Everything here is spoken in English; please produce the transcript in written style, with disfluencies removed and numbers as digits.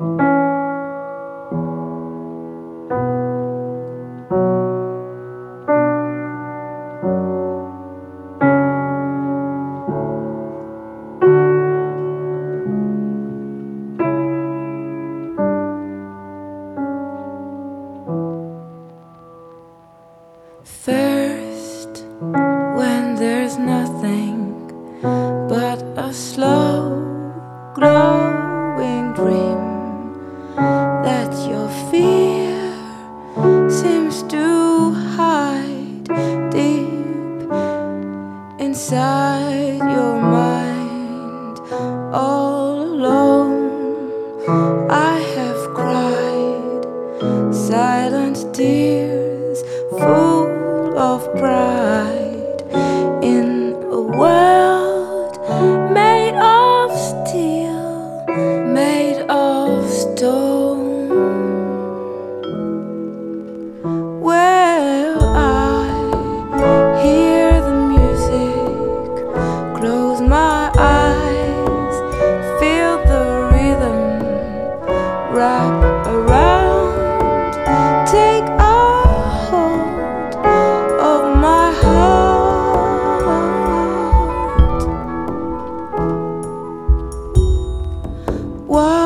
First, when there's nothing but a slow growing dream that your fear seems to hide deep inside your mind. All alone I have cried silent tears full of pride in a world made of steel, made of stone, where I hear the music, close my eyes, feel the rhythm wrap around, take a hold of my heart. Why